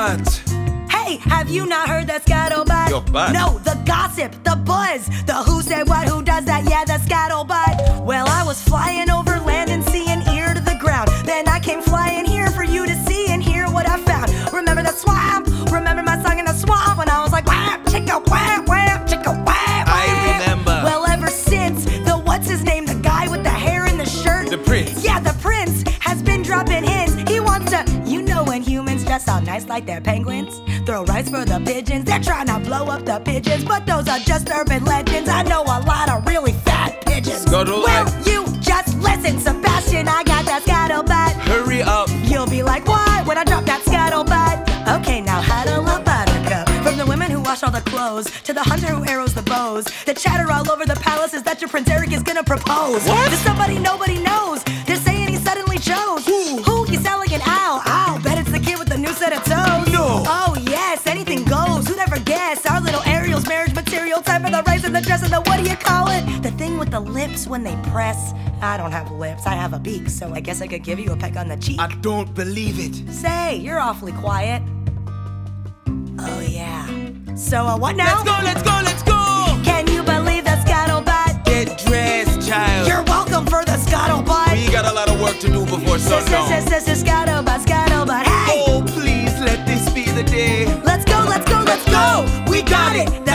What? Hey, have you not heard that scuttlebutt? Your butt? No, the gossip, the buzz, the who said what, who does that, yeah, the scuttlebutt. Well, I was flying over land and sea and ear to the ground. Then I came flying here for you to see and hear what I found. Remember the swamp? Remember my song in the swamp when I was like, wham, chicka, wham, wham, chicka, wham, I remember. Well, ever since, the what's his name, the guy with the hair in the shirt? The prince. Yeah, the prince has been dropping hints. He wants to, you know when humans dress all nice like they're penguins? Throw rice for the pigeons, they're trying to blow up the pigeons, but those are just urban legends. I know a lot of really fat pigeons. Scuttle Well, you just listen, Sebastian, I got that scuttlebutt. Hurry up. You'll be like, why, when I drop that scuttlebutt? Okay, now huddle up, buttercup. From the women who wash all the clothes, to the hunter who arrows the bows, the chatter all over the palace is that your Prince Eric is gonna propose. What? To somebody nobody knows, they're saying he suddenly chose. Who? You sound like an owl. Ow, bet it's the kid with the new set of toes. No. Oh yes, anything goes, who'd ever guess? Our little Ariel's marriage material, time for the rice and the dress and the what do you call it? The thing with the lips when they press. I don't have lips, I have a beak, so I guess I could give you a peck on the cheek. I don't believe it. Say, you're awfully quiet. Oh yeah. So what now? Let's go, let's go, let's go. Can you believe the scuttlebutt? Get dressed, child. You're welcome for the scuttlebutt. We got a lot of work to do before sundown. Scuttlebutt, scuttlebutt. Hey! Oh, please let this be the day. Let's go, let's go, let's go. We got it.